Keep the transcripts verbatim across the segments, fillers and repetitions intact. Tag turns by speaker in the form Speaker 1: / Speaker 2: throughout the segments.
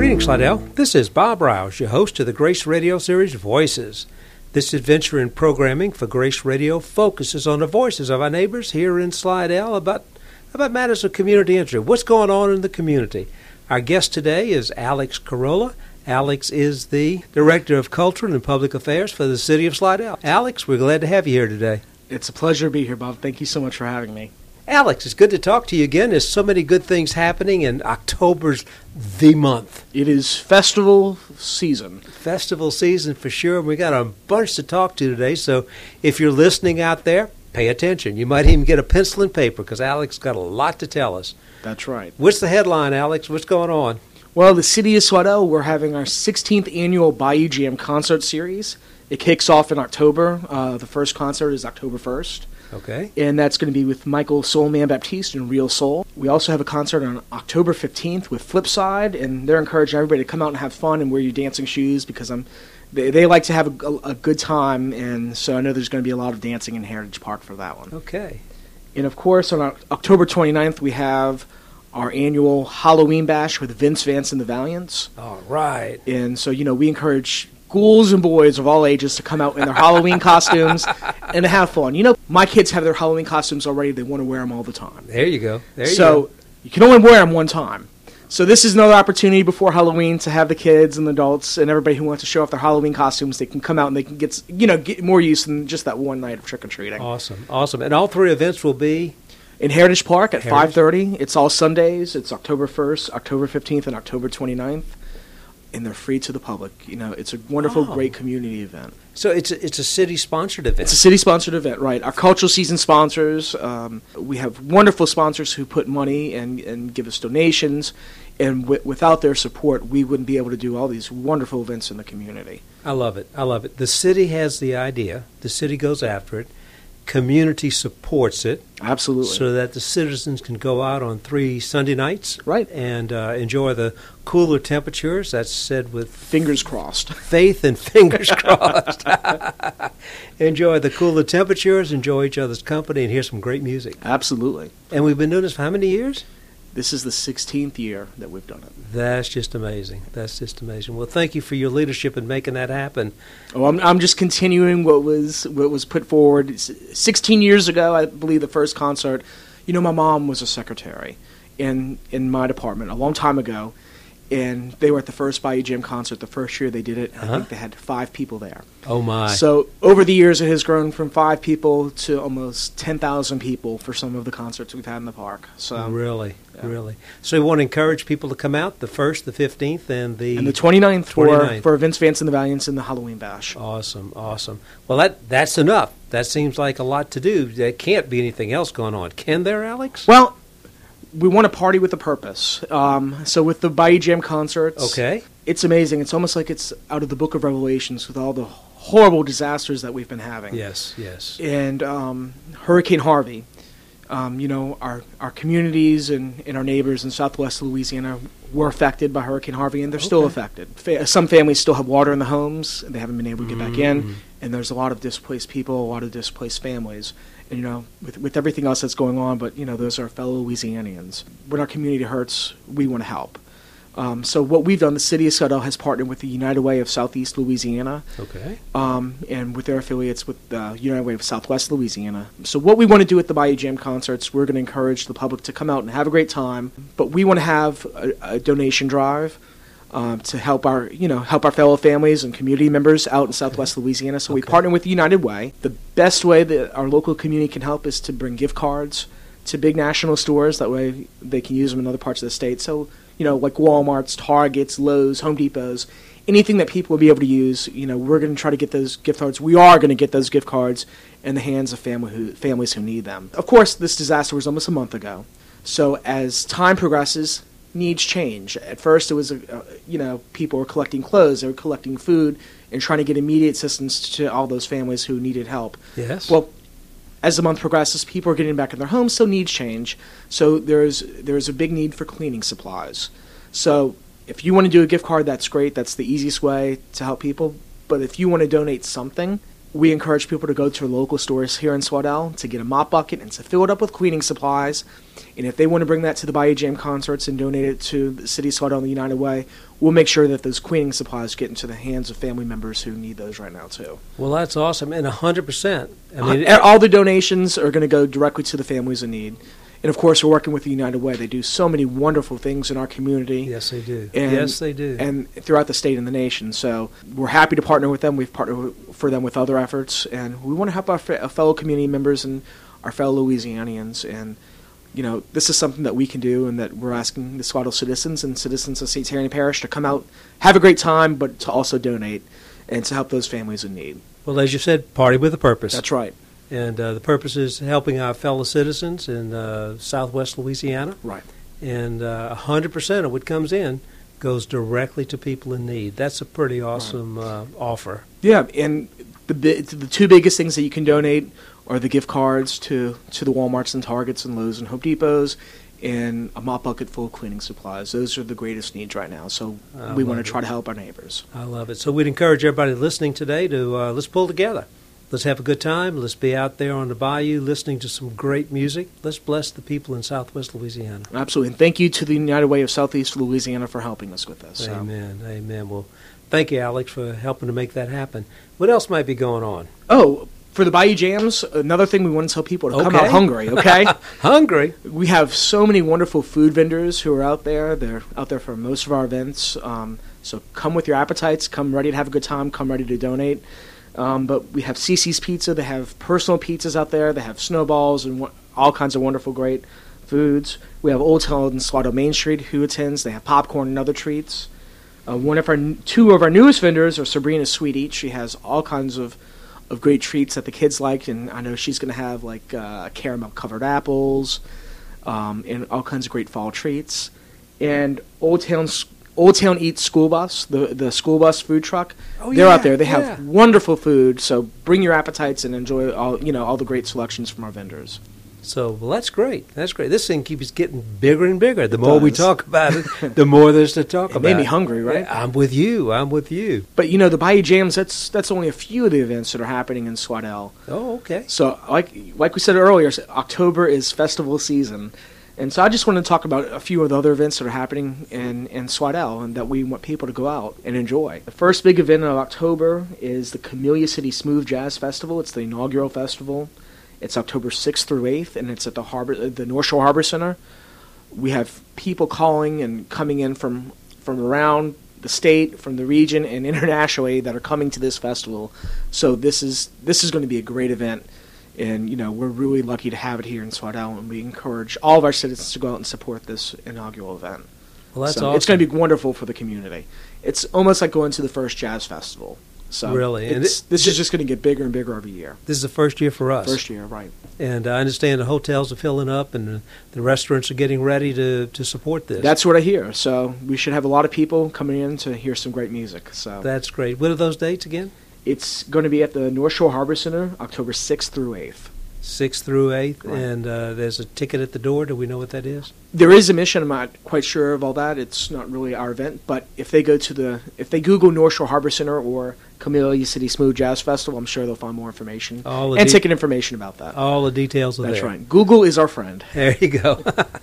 Speaker 1: Greetings, Slidell. This is Bob Rouse, your host of the Grace Radio series Voices. This adventure in programming for Grace Radio focuses on the voices of our neighbors here in Slidell about, about matters of community interest. What's going on in the community? Our guest today is Alex Carolla. Alex is the Director of Culture and Public Affairs for the City of Slidell. Alex, we're glad to have you here today.
Speaker 2: It's a pleasure to be here, Bob. Thank you so much for having me.
Speaker 1: Alex, it's good to talk to you again. There's so many good things happening, and October's the month.
Speaker 2: It is festival season.
Speaker 1: Festival season for sure. We got a bunch to talk to today, so if you're listening out there, pay attention. You might even get a pencil and paper because Alex got a lot to tell us.
Speaker 2: That's right.
Speaker 1: What's the headline, Alex? What's going on?
Speaker 2: Well, the City of Slidell, we're having our sixteenth annual Bayou Jam concert series. It kicks off in October. Uh, the first concert is October first.
Speaker 1: Okay.
Speaker 2: And that's going to be with Michael Soulman Baptiste and Real Soul. We also have a concert on October fifteenth with Flipside, and they're encouraging everybody to come out and have fun and wear your dancing shoes because I'm, they, they like to have a, a, a good time, and so I know there's going to be a lot of dancing in Heritage Park for that one.
Speaker 1: Okay.
Speaker 2: And, of course, on October twenty-ninth, we have our annual Halloween Bash with Vince Vance and the Valiants.
Speaker 1: All right.
Speaker 2: And so, you know, we encourage ghouls and boys of all ages to come out in their Halloween costumes and to have fun. You know, my kids have their Halloween costumes already. They want to wear them all the time.
Speaker 1: There you go. There you
Speaker 2: so
Speaker 1: go.
Speaker 2: you can only wear them one time. So this is another opportunity before Halloween to have the kids and the adults and everybody who wants to show off their Halloween costumes. They can come out and they can get, you know, get more use than just that one night of trick-or-treating.
Speaker 1: Awesome. Awesome. And all three events will be?
Speaker 2: In Heritage Park at
Speaker 1: Heritage.
Speaker 2: five thirty. It's all Sundays. It's October first, October fifteenth, and October twenty-ninth. And they're free to the public. You know, it's a wonderful,
Speaker 1: oh.
Speaker 2: great community event.
Speaker 1: So it's a, it's a city-sponsored event.
Speaker 2: It's a city-sponsored event, right. Our cultural season sponsors, um, we have wonderful sponsors who put money and, and give us donations, and w- without their support, we wouldn't be able to do all these wonderful events in the community.
Speaker 1: I love it. I love it. The city has the idea. The city goes after it. Community supports it.
Speaker 2: Absolutely.
Speaker 1: So that the citizens can go out on three Sunday nights.
Speaker 2: Right.
Speaker 1: And uh, enjoy the cooler temperatures. That's said with
Speaker 2: fingers crossed.
Speaker 1: Faith and fingers crossed. Enjoy the cooler temperatures, enjoy each other's company, and hear some great music.
Speaker 2: Absolutely.
Speaker 1: And we've been doing this for how many years?
Speaker 2: This is the sixteenth year that we've done it.
Speaker 1: That's just amazing. That's just amazing. Well, thank you for your leadership in making that happen.
Speaker 2: Oh, I'm I'm just continuing what was what was put forward sixteen years ago. I believe the first concert. You know, my mom was a secretary in in my department a long time ago, and they were at the first Bayou Jam concert. The first year they did it,
Speaker 1: uh-huh.
Speaker 2: I think they had five people there.
Speaker 1: Oh my!
Speaker 2: So over the years, it has grown from five people to almost ten thousand people for some of the concerts we've had in the park. So
Speaker 1: really,
Speaker 2: yeah.
Speaker 1: really. So we want to encourage people to come out the first, the fifteenth, and the
Speaker 2: and the twenty-ninth,
Speaker 1: twenty-ninth.
Speaker 2: for for Vince Vance and the Valiants and the Halloween Bash.
Speaker 1: Awesome, awesome. Well, that that's enough. That seems like a lot to do. There can't be anything else going on, can there, Alex?
Speaker 2: Well, we want to party with a purpose. Um, so with the Bayou Jam concerts,
Speaker 1: okay,
Speaker 2: it's amazing. It's almost like it's out of the Book of Revelations with all the horrible disasters that we've been having.
Speaker 1: Yes, yes.
Speaker 2: And um, Hurricane Harvey, um, you know, our, our communities and, and our neighbors in southwest Louisiana were affected by Hurricane Harvey, and they're
Speaker 1: okay.
Speaker 2: still affected. Fa- some families still have water in the homes, and they haven't been able to get
Speaker 1: mm.
Speaker 2: back in, and there's a lot of displaced people, a lot of displaced families. And, you know, with, with everything else that's going on, but, you know, those are fellow Louisianians. When our community hurts, we want to help. Um, so what we've done, the City of Slidell has partnered with the United Way of Southeast Louisiana,
Speaker 1: okay,
Speaker 2: um, and with their affiliates with the uh, United Way of Southwest Louisiana. So what we want to do at the Bayou Jam concerts, we're going to encourage the public to come out and have a great time, but we want to have a, a donation drive um, to help our, you know, help our fellow families and community members out in Southwest Louisiana. So
Speaker 1: okay.
Speaker 2: we partner with the United Way. The best way that our local community can help is to bring gift cards to big national stores. That way they can use them in other parts of the state. So, you know, like Walmart's, Target's, Lowe's, Home Depot's, anything that people will be able to use, you know, we're going to try to get those gift cards. We are going to get those gift cards in the hands of family who, families who need them. Of course, this disaster was almost a month ago. So as time progresses, needs change. At first, it was, uh, you know, people were collecting clothes, they were collecting food, and trying to get immediate assistance to all those families who needed help.
Speaker 1: Yes.
Speaker 2: Well, as the month progresses, people are getting back in their homes, so needs change. So there's there's a big need for cleaning supplies. So if you want to do a gift card, that's great. That's the easiest way to help people. But if you want to donate something, we encourage people to go to local stores here in Swaddell to get a mop bucket and to fill it up with cleaning supplies. And if they want to bring that to the Bayou Jam concerts and donate it to the City of Swaddell and the United Way, we'll make sure that those cleaning supplies get into the hands of family members who need those right now, too.
Speaker 1: Well, that's awesome. And one hundred percent. I mean,
Speaker 2: uh, all the donations are going to go directly to the families in need. And, of course, we're working with the United Way. They do so many wonderful things in our community.
Speaker 1: Yes, they do.
Speaker 2: And,
Speaker 1: yes, they do.
Speaker 2: And throughout the state and the nation. So we're happy to partner with them. We've partnered for them with other efforts. And we want to help our fellow community members and our fellow Louisianians. And, you know, this is something that we can do and that we're asking the Swaddell citizens and citizens of Saint Terry Parish to come out, have a great time, but to also donate and to help those families in need.
Speaker 1: Well, as you said, party with a purpose.
Speaker 2: That's right.
Speaker 1: And uh, the purpose is helping our fellow citizens in uh, southwest Louisiana.
Speaker 2: Right.
Speaker 1: And uh, one hundred percent of what comes in goes directly to people in need. That's a pretty awesome right. uh, offer.
Speaker 2: Yeah, and the the two biggest things that you can donate are the gift cards to, to the Walmarts and Targets and Lowe's and Home Depots and a mop bucket full of cleaning supplies. Those are the greatest needs right now. So I we want to try to help our neighbors.
Speaker 1: I love it. So we'd encourage everybody listening today to uh, let's pull together. Let's have a good time. Let's be out there on the bayou listening to some great music. Let's bless the people in southwest Louisiana.
Speaker 2: Absolutely. And thank you to the United Way of Southeast Louisiana for helping us with this.
Speaker 1: Amen. So. Amen. Well, thank you, Alex, for helping to make that happen. What else might be going on?
Speaker 2: Oh, for the Bayou Jams, another thing we want to tell people to
Speaker 1: okay.
Speaker 2: come out hungry, okay?
Speaker 1: Hungry?
Speaker 2: We have so many wonderful food vendors who are out there. They're out there for most of our events. Um, so come with your appetites. Come ready to have a good time. Come ready to donate. Um, but we have Cece's Pizza. They have personal pizzas out there. They have snowballs and w- all kinds of wonderful, great foods. We have Old Town and Swaddell Main Street who attends. They have popcorn and other treats. Uh, one of our two of our newest vendors are Sabrina's Sweet Eats. She has all kinds of, of great treats that the kids like, and I know she's going to have like uh, caramel covered apples um, and all kinds of great fall treats. And Old Town Old Town Eats School Bus, the the school bus food truck.
Speaker 1: Oh,
Speaker 2: They're
Speaker 1: yeah,
Speaker 2: out there. They
Speaker 1: yeah.
Speaker 2: have wonderful food. So bring your appetites and enjoy all you know all the great selections from our vendors.
Speaker 1: So, well, that's great. That's great. This thing keeps getting bigger and bigger. The
Speaker 2: It
Speaker 1: more
Speaker 2: does.
Speaker 1: we talk about it, the more there's to talk
Speaker 2: It
Speaker 1: about.
Speaker 2: made me hungry, right?
Speaker 1: Yeah, I'm with you. I'm with you.
Speaker 2: But you know the Bayou Jams. That's that's only a few of the events that are happening in Swaddell.
Speaker 1: Oh, okay.
Speaker 2: So like like we said earlier, October is festival season. And so I just want to talk about a few of the other events that are happening in, in Swaddell and that we want people to go out and enjoy. The first big event of October is the Camellia City Smooth Jazz Festival. It's the inaugural festival. It's October sixth through eighth, and it's at the harbor, the North Shore Harbor Center. We have people calling and coming in from, from around the state, from the region, and internationally that are coming to this festival. So this is this is going to be a great event. And, you know, we're really lucky to have it here in Swaddell, and we encourage all of our citizens to go out and support this inaugural event.
Speaker 1: Well, that's
Speaker 2: so
Speaker 1: awesome.
Speaker 2: It's going to be wonderful for the community. It's almost like going to the first jazz festival. So
Speaker 1: really? And
Speaker 2: it's,
Speaker 1: it,
Speaker 2: this is just going to get bigger and bigger every year.
Speaker 1: This is the first year for us.
Speaker 2: First year, right.
Speaker 1: And I understand the hotels are filling up and the, the restaurants are getting ready to, to support this.
Speaker 2: That's what I hear. So we should have a lot of people coming in to hear some great music. So
Speaker 1: That's great. What are those dates again?
Speaker 2: It's going to be at the North Shore Harbor Center, October sixth through eighth.
Speaker 1: sixth through eighth,
Speaker 2: Right.
Speaker 1: and uh, there's a ticket at the door. Do we know what that is?
Speaker 2: There is a mission. I'm not quite sure of all that. It's not really our event, but if they go to the, if they Google North Shore Harbor Center or Camellia City Smooth Jazz Festival, I'm sure they'll find more information
Speaker 1: All the
Speaker 2: and
Speaker 1: de-
Speaker 2: ticket information about that.
Speaker 1: All the details are
Speaker 2: That's
Speaker 1: there.
Speaker 2: right. Google is our friend.
Speaker 1: There you go.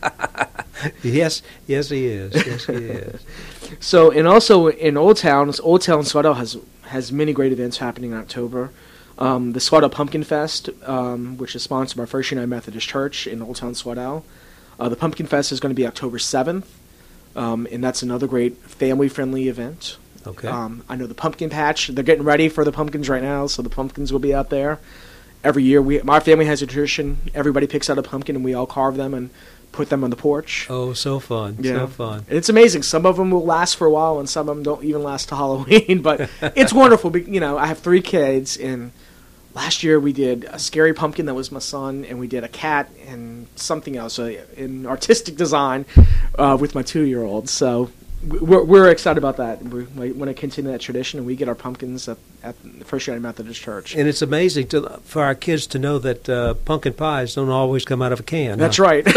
Speaker 1: yes, yes, he is. Yes, he is.
Speaker 2: So, and also in Old Town, Old Town Swaddell has has many great events happening in October. Um, the Swaddell Pumpkin Fest, um, which is sponsored by First United Methodist Church in Old Town Swaddell. Uh, the Pumpkin Fest is going to be October seventh, um, and that's another great family-friendly event.
Speaker 1: Okay.
Speaker 2: Um, I know the Pumpkin Patch, they're getting ready for the pumpkins right now, so the pumpkins will be out there. Every year, we my family has a tradition. Everybody picks out a pumpkin, and we all carve them and put them on the porch.
Speaker 1: Oh, so fun.
Speaker 2: Yeah.
Speaker 1: So fun.
Speaker 2: And it's amazing. Some of them will last for a while, and some of them don't even last to Halloween. But it's wonderful. Be- You know, I have three kids, and last year we did a scary pumpkin that was my son, and we did a cat and something else, uh, in artistic design, uh, with my two-year-old. So we're, we're excited about that. We, we want to continue that tradition, and we get our pumpkins at, at the First United Methodist Church.
Speaker 1: And it's amazing to, for our kids to know that uh, pumpkin pies don't always come out of a can.
Speaker 2: That's
Speaker 1: huh?
Speaker 2: right.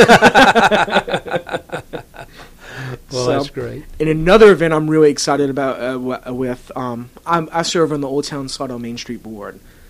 Speaker 1: Well,
Speaker 2: So-
Speaker 1: that's great.
Speaker 2: And another event I'm really excited about uh, w- with, um, I'm, I serve on the Old Town Swaddell Main Street Board.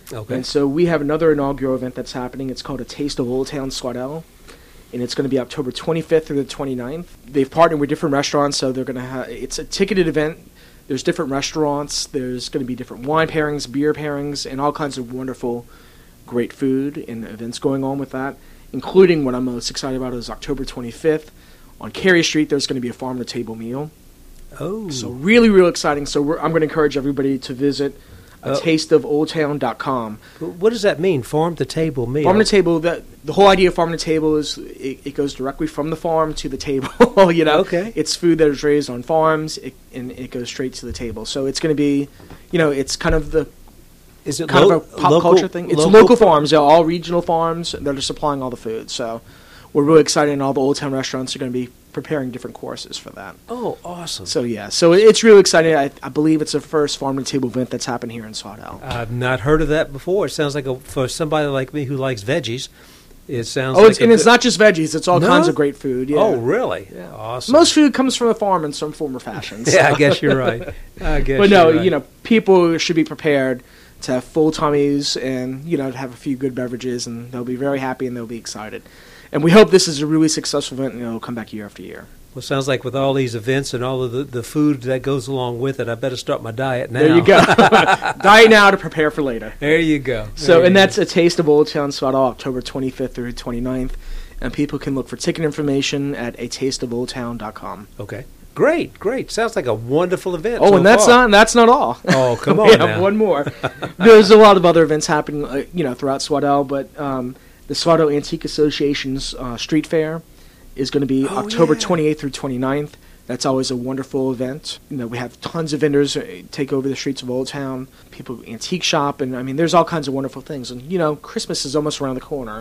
Speaker 1: Okay.
Speaker 2: And so we have another inaugural event that's happening. It's called A Taste of Old Town Swaddell, and it's going to be October twenty-fifth through the twenty-ninth. They've partnered with different restaurants, so they're going to have, it's a ticketed event. There's different restaurants. There's going to be different wine pairings, beer pairings, and all kinds of wonderful, great food and events going on with that, including what I'm most excited about is October twenty-fifth. On Cary Street, there's going to be a farm-to-table meal.
Speaker 1: Oh.
Speaker 2: So really, really exciting. So we're, I'm going to encourage everybody to visit a taste of old town dot com.
Speaker 1: What does that mean, farm-to-table meal?
Speaker 2: Farm-to-table, that, the whole idea of farm-to-table is it, it goes directly from the farm to the table. you know,
Speaker 1: Okay.
Speaker 2: It's food that is raised on farms, it, and it goes straight to the table. So it's going to be, you know, it's kind of the
Speaker 1: Is it
Speaker 2: kind
Speaker 1: lo-
Speaker 2: of a pop
Speaker 1: local,
Speaker 2: culture thing. It's
Speaker 1: local,
Speaker 2: local, farms. They're all regional farms that are supplying all the food. So we're really excited, and all the Old Town restaurants are going to be preparing different courses for that.
Speaker 1: Oh, awesome.
Speaker 2: So, yeah. So it's really exciting. I, I believe it's the first farm-to-table event that's happened here in Swaddell.
Speaker 1: I've not heard of that before. It sounds like a, for somebody like me who likes veggies, it sounds
Speaker 2: Oh,
Speaker 1: like
Speaker 2: it's,
Speaker 1: a
Speaker 2: and it's
Speaker 1: good-
Speaker 2: not just veggies. It's all
Speaker 1: No?
Speaker 2: kinds of great food. Yeah.
Speaker 1: Oh, really?
Speaker 2: Yeah.
Speaker 1: Awesome.
Speaker 2: Most food comes from a farm in some form or fashion. so-
Speaker 1: Yeah, I guess you're right. I guess
Speaker 2: But no,
Speaker 1: you're right.
Speaker 2: you know, people should be prepared to have full tummies and, you know, to have a few good beverages, and they'll be very happy and they'll be excited. And we hope this is a really successful event, and it'll come back year after year.
Speaker 1: Well, it sounds like with all these events and all of the, the food that goes along with it, I better start my diet now.
Speaker 2: There you go. Die now to prepare for later.
Speaker 1: There you go.
Speaker 2: So,
Speaker 1: There you
Speaker 2: and
Speaker 1: go.
Speaker 2: that's A Taste of Old Town Swaddell, October twenty-fifth through twenty-ninth. And people can look for ticket information at a taste of old town dot com.
Speaker 1: Okay. Great, great. Sounds like a wonderful event.
Speaker 2: Oh,
Speaker 1: so
Speaker 2: and that's
Speaker 1: far.
Speaker 2: not that's not all.
Speaker 1: Oh, come on
Speaker 2: we
Speaker 1: now.
Speaker 2: have one more. There's a lot of other events happening, uh, you know, throughout Swaddell, but um, the Swaddell Antique Association's uh, Street Fair is going to be
Speaker 1: Oh,
Speaker 2: October
Speaker 1: yeah.
Speaker 2: twenty-eighth through twenty-ninth. That's always a wonderful event. You know, we have tons of vendors uh, take over the streets of Old Town. People antique shop, and I mean, there's all kinds of wonderful things. And you know, Christmas is almost around the corner,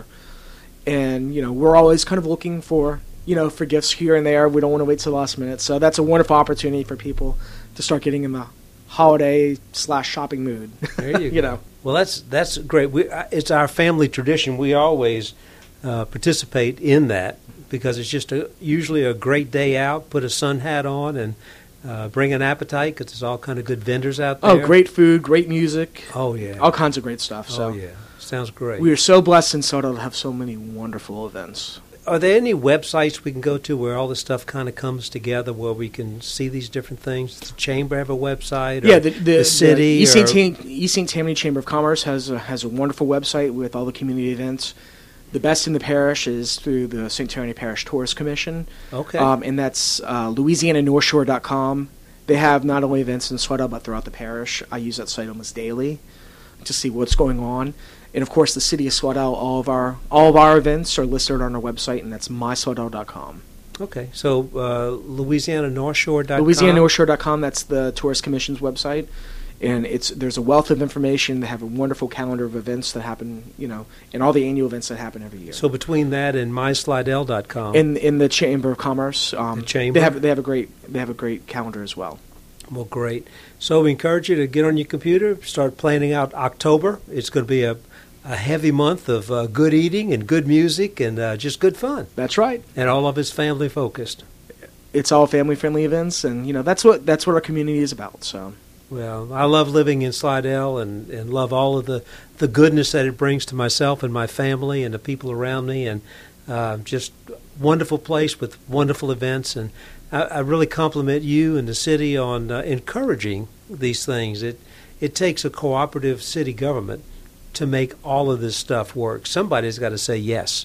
Speaker 2: and you know, we're always kind of looking for you know for gifts here and there. We don't want to wait till the last minute, so that's a wonderful opportunity for people to start getting in the holiday slash shopping mood.
Speaker 1: There you,
Speaker 2: you
Speaker 1: go.
Speaker 2: know.
Speaker 1: Well, that's that's great. We, uh, it's our family tradition. We always uh, participate in that because it's just a, usually a great day out. Put a sun hat on and uh, bring an appetite because there's all kind of good vendors out there.
Speaker 2: Oh, great food, great music,
Speaker 1: Oh yeah.
Speaker 2: all kinds of great stuff. So
Speaker 1: Oh yeah. Sounds great.
Speaker 2: we are so blessed in Soto to have so many wonderful events.
Speaker 1: Are there any websites we can go to where all this stuff kind of comes together, where we can see these different things? Does the chamber have a website? Or
Speaker 2: Yeah, the, the,
Speaker 1: the city.
Speaker 2: the East
Speaker 1: or-
Speaker 2: Saint Tam- East Saint Tammany Chamber of Commerce has a, has a wonderful website with all the community events. The best in the parish is through the Saint Tammany Parish Tourist Commission,
Speaker 1: Okay.
Speaker 2: um, and that's uh, louisiana north shore dot com. They have not only events in Swaddell but throughout the parish. I use that site almost daily to see what's going on. And of course, the city of Swaddell, all of our all of our events are listed on our website, and that's my swaddell dot com.
Speaker 1: okay. So uh, louisiana north shore dot com.
Speaker 2: louisiana north shore dot com, that's the Tourist Commission's website. And it's there's a wealth of information. They have a wonderful calendar of events that happen, you know, and all the annual events that happen every year.
Speaker 1: So between that and my slidell dot com.
Speaker 2: in in the Chamber of Commerce, um,
Speaker 1: The Chamber?
Speaker 2: they have they have a great they have a great calendar as well.
Speaker 1: Well, great. So we encourage you to get on your computer, start planning out October. It's going to be a, a heavy month of uh, good eating and good music and uh, just good fun.
Speaker 2: That's right.
Speaker 1: And all of it's family focused.
Speaker 2: It's all family friendly events, and you know that's what that's what our community is about. So
Speaker 1: Well, I love living in Slidell and, and love all of the, the goodness that it brings to myself and my family and the people around me, and uh, just wonderful place with wonderful events. And I, I really compliment you and the city on uh, encouraging these things. It it takes a cooperative city government to make all of this stuff work. Somebody's got to say yes.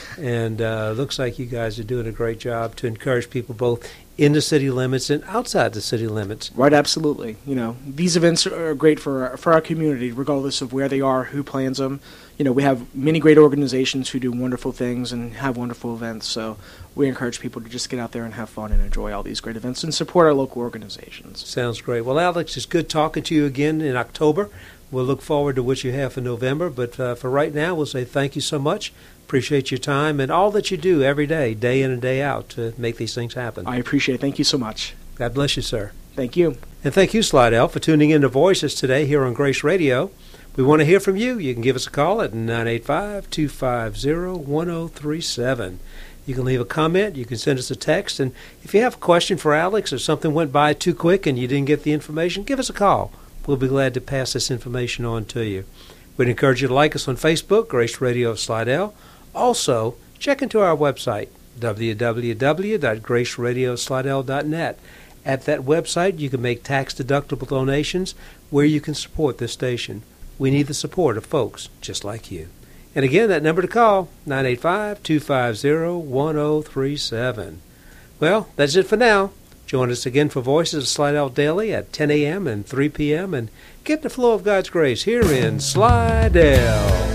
Speaker 1: And uh, looks like you guys are doing a great job to encourage people both in the city limits and outside the city limits.
Speaker 2: right, absolutely. You know these events are great for our, for our community, regardless of where they are, who plans them. You know we have many great organizations who do wonderful things and have wonderful events. So we encourage people to just get out there and have fun and enjoy all these great events and support our local organizations.
Speaker 1: Sounds great. Well, Alex, it's good talking to you again in October. We'll look forward to what you have for November. But uh, for right now, we'll say thank you so much. Appreciate your time and all that you do every day, day in and day out, to make these things happen.
Speaker 2: I appreciate it. Thank you so much.
Speaker 1: God bless you, sir.
Speaker 2: Thank you.
Speaker 1: And thank you, Slidell, for tuning in to Voices today here on Grace Radio. We want to hear from you. You can give us a call at nine eight five, two five zero, one zero three seven. You can leave a comment. You can send us a text. And if you have a question for Alex or something went by too quick and you didn't get the information, give us a call. We'll be glad to pass this information on to you. We'd encourage you to like us on Facebook, Grace Radio Slidell. Also, check into our website, w w w dot grace radio slidell dot net. At that website, you can make tax-deductible donations where you can support this station. We need the support of folks just like you. And again, that number to call, nine eight five, two five zero, one zero three seven. Well, that's it for now. Join us again for Voices of Slidell Daily at ten a.m. and three p.m. and get the flow of God's grace here in Slidell.